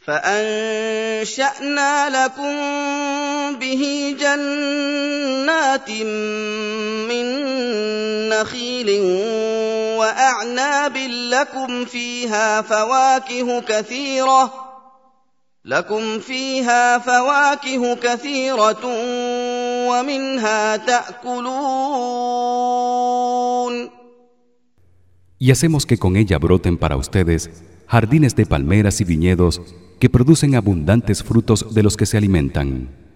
فأنشأنا لكم به جنات من نخيل وأعناب لكم فيها فواكه كثيرة ومنها تأكلون. Y hacemos que con ella broten para ustedes jardines de palmeras y viñedos que producen abundantes frutos de los que se alimentan.